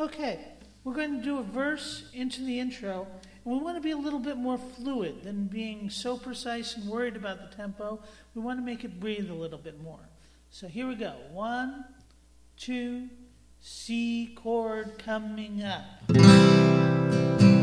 Okay, we're going to do a verse into the intro, and we want to be a little bit more fluid than being so precise and worried about the tempo. We want to make it breathe a little bit more. So here we go. 1, 2, C chord coming up.